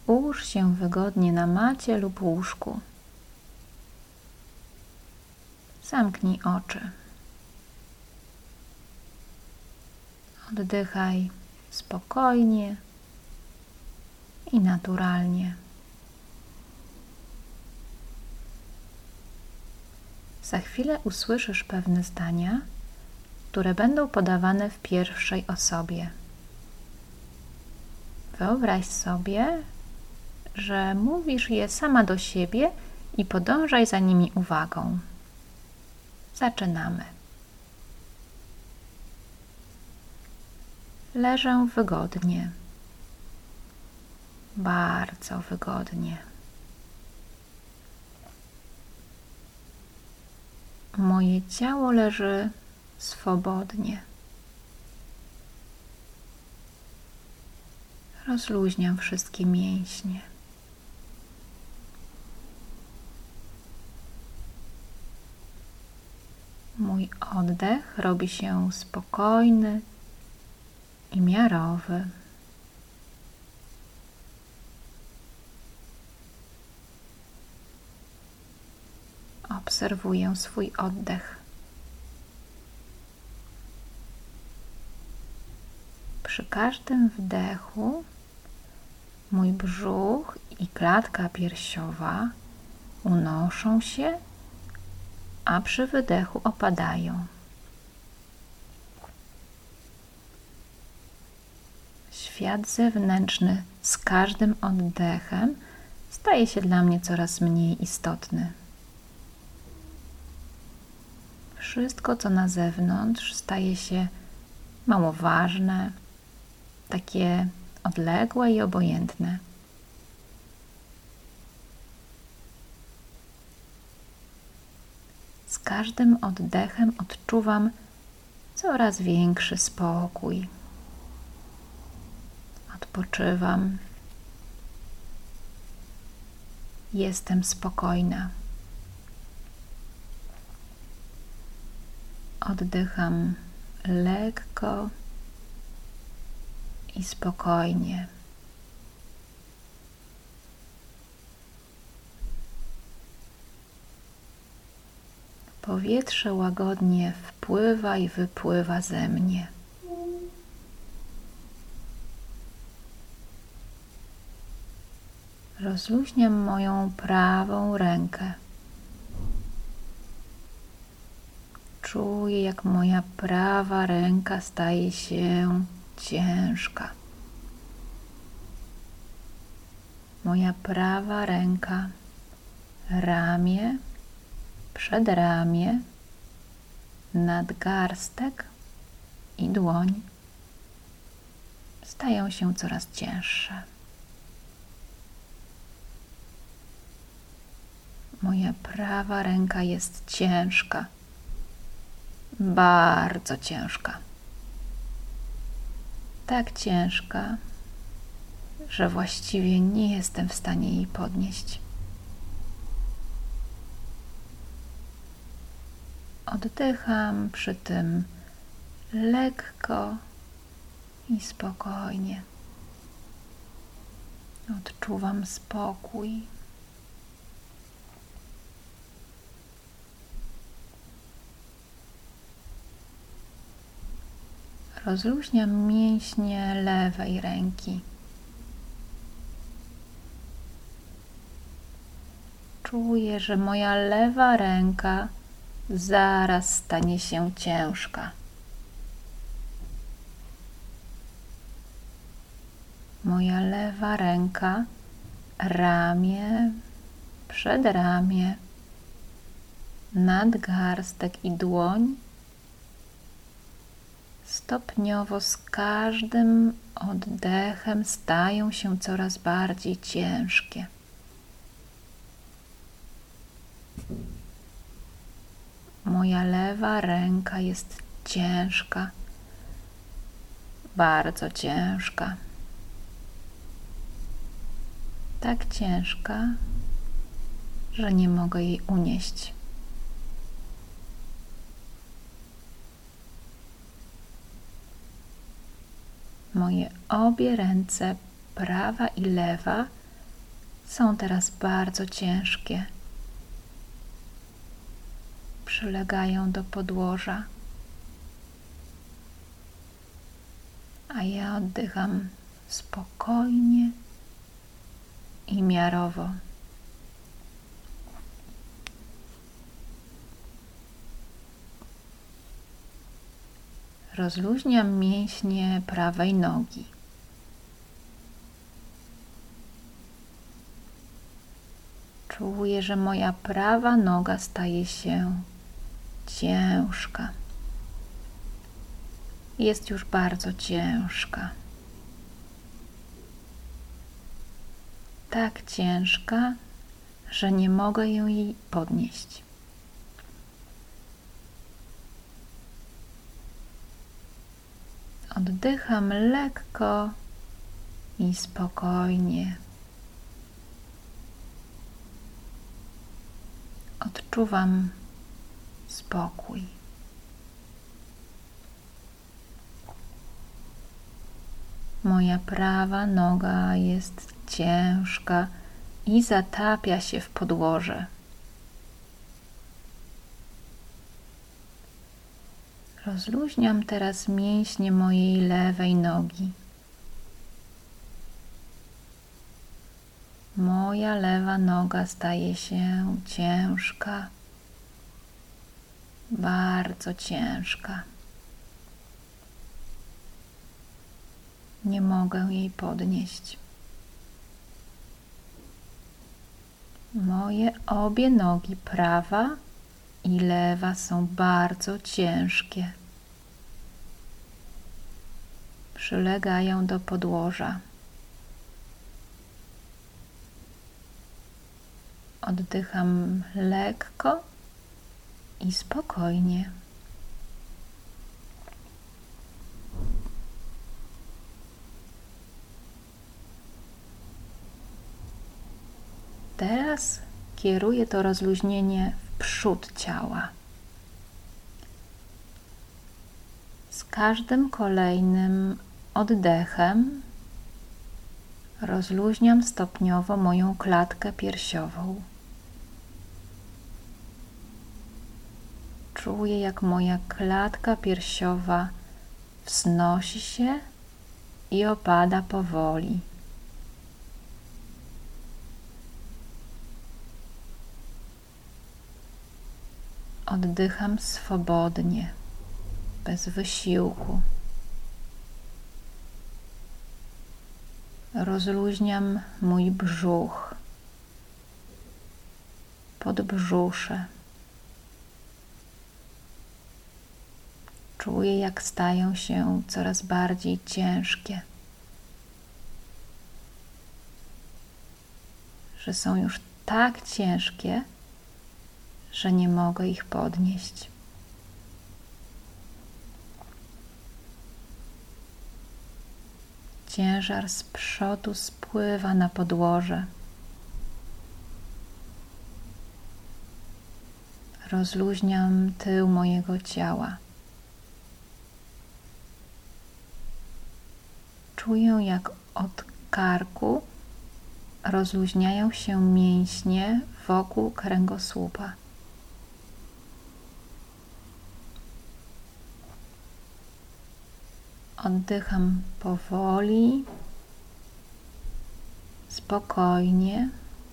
Ułóż się wygodnie na macie lub łóżku. Zamknij oczy. Oddychaj spokojnie i naturalnie. Za chwilę usłyszysz pewne zdania, które będą podawane w pierwszej osobie. Wyobraź sobie, że mówisz je sama do siebie i podążaj za nimi uwagą. Zaczynamy. Leżę wygodnie. Bardzo wygodnie. Moje ciało leży swobodnie. Rozluźniam wszystkie mięśnie. Mój oddech robi się spokojny i miarowy. Obserwuję swój oddech. Przy każdym wdechu mój brzuch i klatka piersiowa unoszą się, a przy wydechu opadają. Świat zewnętrzny z każdym oddechem staje się dla mnie coraz mniej istotny. Wszystko, co na zewnątrz, staje się mało ważne, takie odległe i obojętne. Z każdym oddechem odczuwam coraz większy spokój. Odpoczywam. Jestem spokojna. Oddycham lekko i spokojnie. Powietrze łagodnie wpływa i wypływa ze mnie. Rozluźniam moją prawą rękę. Czuję, jak moja prawa ręka staje się ciężka. Moja prawa ręka, ramię, przedramię, nadgarstek i dłoń stają się coraz cięższe. Moja prawa ręka jest ciężka. Bardzo ciężka. Tak ciężka, że właściwie nie jestem w stanie jej podnieść. Oddycham przy tym lekko i spokojnie. Odczuwam spokój. Rozluźniam mięśnie lewej ręki. Czuję, że moja lewa ręka zaraz stanie się ciężka. Moja lewa ręka, ramię, przedramię, nadgarstek i dłoń stopniowo z każdym oddechem stają się coraz bardziej ciężkie. Moja lewa ręka jest ciężka, bardzo ciężka. Tak ciężka, że nie mogę jej unieść. Moje obie ręce, prawa i lewa, są teraz bardzo ciężkie. Przylegają do podłoża, a ja oddycham spokojnie i miarowo. Rozluźniam mięśnie prawej nogi. Czuję, że moja prawa noga staje się ciężka. Jest już bardzo ciężka. Tak ciężka, że nie mogę jej podnieść. Oddycham lekko i spokojnie. Odczuwam spokój. Moja prawa noga jest ciężka i zatapia się w podłoże. Rozluźniam teraz mięśnie mojej lewej nogi. Moja lewa noga staje się ciężka, bardzo ciężka. Nie mogę jej podnieść. Moje obie nogi, prawa i lewa, są bardzo ciężkie. Przylegają do podłoża. Oddycham lekko i spokojnie. Teraz kieruję to rozluźnienie w przód ciała. Z każdym kolejnym oddechem rozluźniam stopniowo moją klatkę piersiową. Czuję, jak moja klatka piersiowa wznosi się i opada powoli. Oddycham swobodnie, bez wysiłku. Rozluźniam mój brzuch, podbrzusze. Czuję, jak stają się coraz bardziej ciężkie, że są już tak ciężkie, że nie mogę ich podnieść. Ciężar z przodu spływa na podłoże. Rozluźniam tył mojego ciała. Czuję, jak od karku rozluźniają się mięśnie wokół kręgosłupa. Oddycham powoli, spokojnie.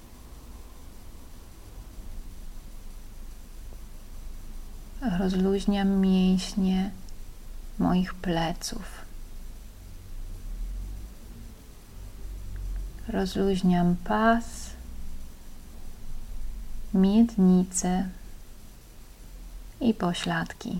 Rozluźniam mięśnie moich pleców. Rozluźniam pas, miednicę i pośladki.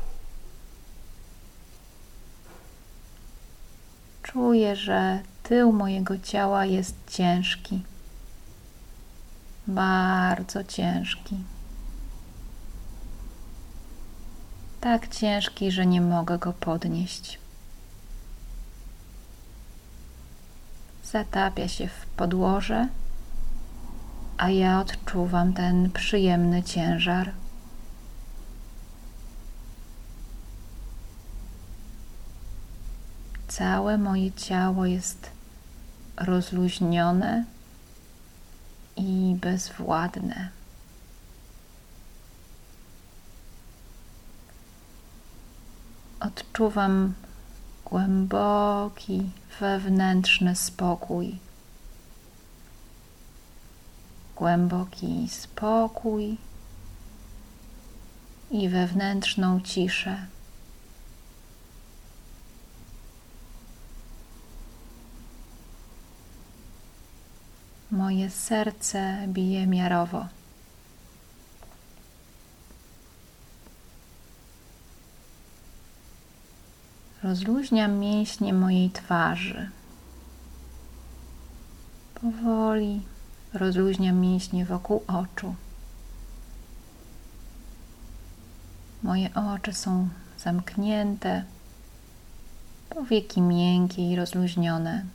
Czuję, że tył mojego ciała jest ciężki, bardzo ciężki. Tak ciężki, że nie mogę go podnieść. Zatapia się w podłoże, a ja odczuwam ten przyjemny ciężar. Całe moje ciało jest rozluźnione i bezwładne. Odczuwam głęboki wewnętrzny spokój. Głęboki spokój i wewnętrzną ciszę. Moje serce bije miarowo. Rozluźniam mięśnie mojej twarzy. Powoli rozluźniam mięśnie wokół oczu. Moje oczy są zamknięte, powieki miękkie i rozluźnione.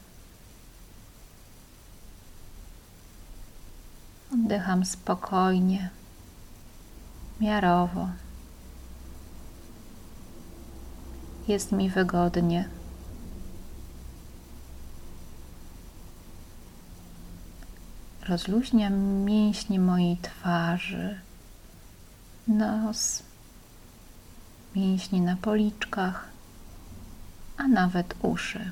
Oddycham spokojnie, miarowo. Jest mi wygodnie. Rozluźniam mięśnie mojej twarzy, nos, mięśnie na policzkach, a nawet uszy.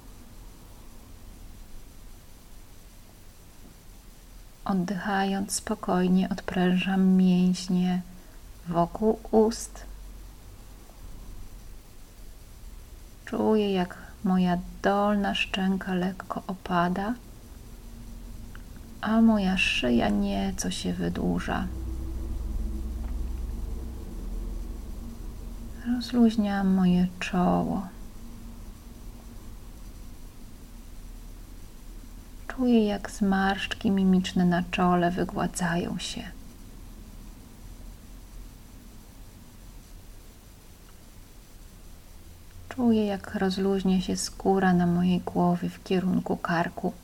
Oddychając spokojnie odprężam mięśnie wokół ust. Czuję, jak moja dolna szczęka lekko opada, a moja szyja nieco się wydłuża. Rozluźniam moje czoło. Czuję, jak zmarszczki mimiczne na czole wygładzają się. Czuję, jak rozluźnia się skóra na mojej głowie w kierunku karku.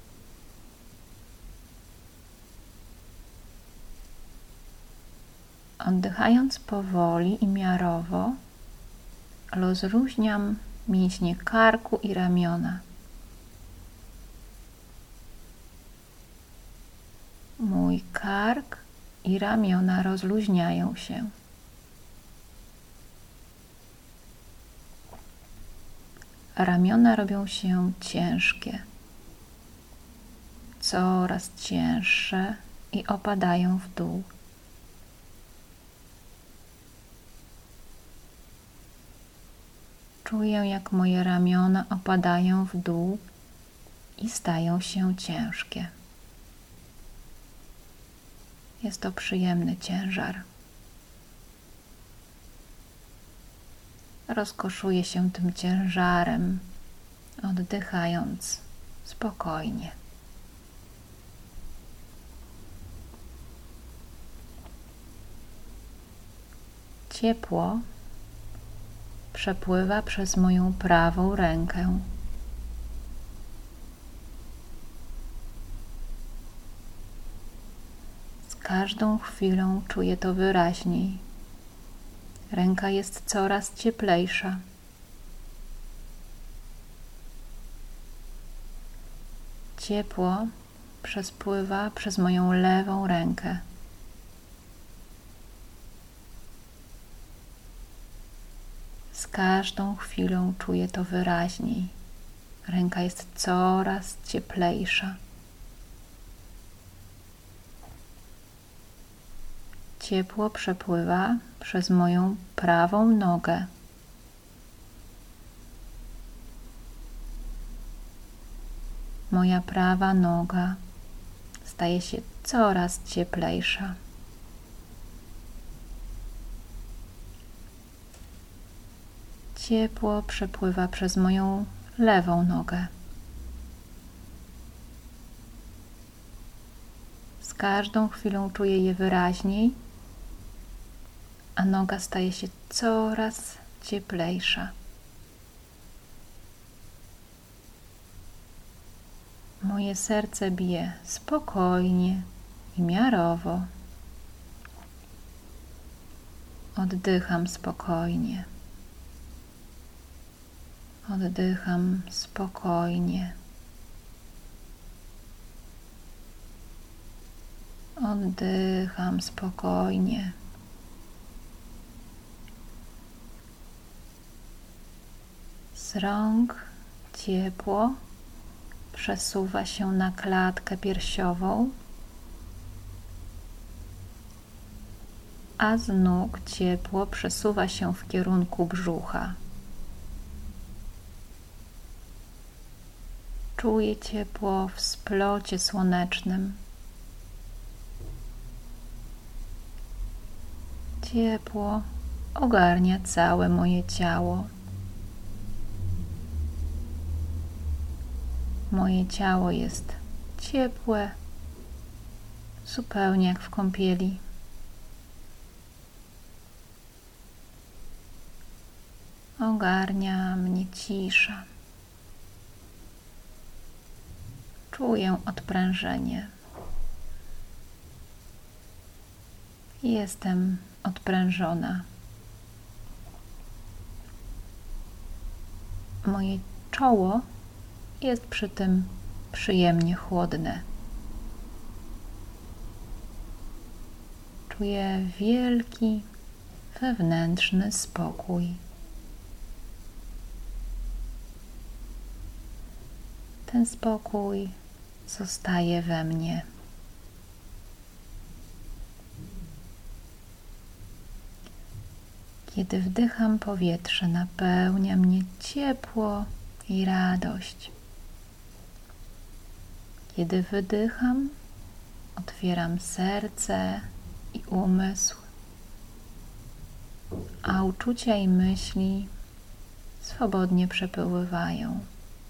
Oddychając powoli i miarowo, rozluźniam mięśnie karku i ramiona. Mój kark i ramiona rozluźniają się. Ramiona robią się ciężkie, coraz cięższe i opadają w dół. Czuję, jak moje ramiona opadają w dół i stają się ciężkie. Jest to przyjemny ciężar. Rozkoszuję się tym ciężarem, oddychając spokojnie. Ciepło przepływa przez moją prawą rękę. Z każdą chwilą czuję to wyraźniej. Ręka jest coraz cieplejsza. Ciepło przepływa przez moją lewą rękę. Z każdą chwilą czuję to wyraźniej. Ręka jest coraz cieplejsza. Ciepło przepływa przez moją prawą nogę. Moja prawa noga staje się coraz cieplejsza. Ciepło przepływa przez moją lewą nogę. Z każdą chwilą czuję je wyraźniej, a noga staje się coraz cieplejsza. Moje serce bije spokojnie i miarowo. Oddycham spokojnie. Oddycham spokojnie. Oddycham spokojnie. Z rąk ciepło przesuwa się na klatkę piersiową, a z nóg ciepło przesuwa się w kierunku brzucha. Czuję ciepło w splocie słonecznym. Ciepło ogarnia całe moje ciało. Moje ciało jest ciepłe, zupełnie jak w kąpieli. Ogarnia mnie cisza. Czuję odprężenie. Jestem odprężona. Moje czoło jest przy tym przyjemnie chłodne. Czuję wielki, wewnętrzny spokój. Ten spokój zostaje we mnie. Kiedy wdycham powietrze, napełnia mnie ciepło i radość. Kiedy wydycham, otwieram serce i umysł, a uczucia i myśli swobodnie przepływają.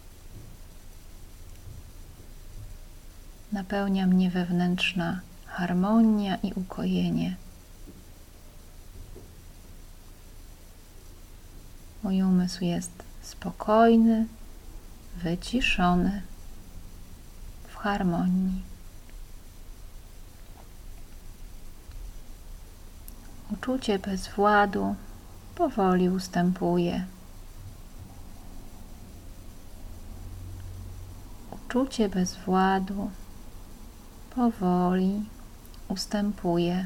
Napełnia mnie wewnętrzna harmonia i ukojenie. Mój umysł jest spokojny, wyciszony, w harmonii. Uczucie bezwładu powoli ustępuje. Uczucie bezwładu powoli ustępuje.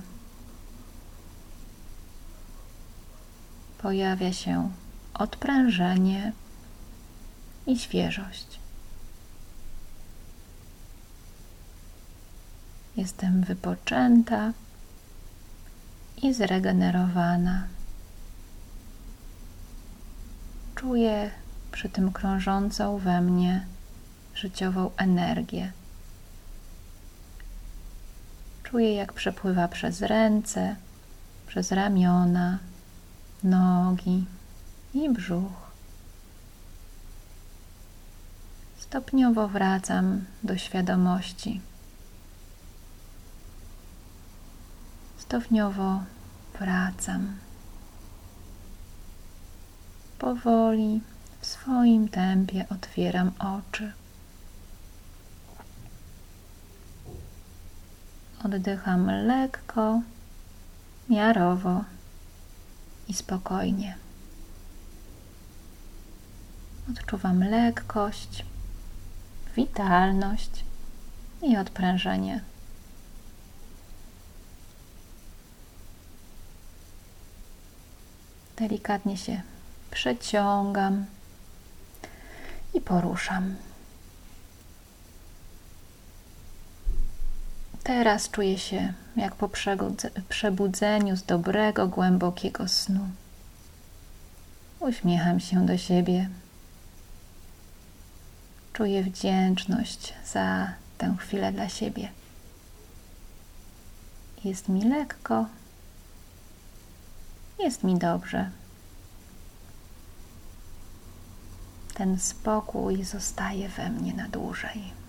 Pojawia się odprężenie i świeżość. Jestem wypoczęta i zregenerowana. Czuję przy tym krążącą we mnie życiową energię. Czuję, jak przepływa przez ręce, przez ramiona, nogi i brzuch. Stopniowo wracam do świadomości. Stopniowo wracam. Powoli, w swoim tempie otwieram oczy. Oddycham lekko, miarowo i spokojnie. Odczuwam lekkość, witalność i odprężenie. Delikatnie się przeciągam i poruszam. Teraz czuję się jak po przebudzeniu z dobrego, głębokiego snu. Uśmiecham się do siebie. Czuję wdzięczność za tę chwilę dla siebie. Jest mi lekko, jest mi dobrze. Ten spokój zostaje we mnie na dłużej.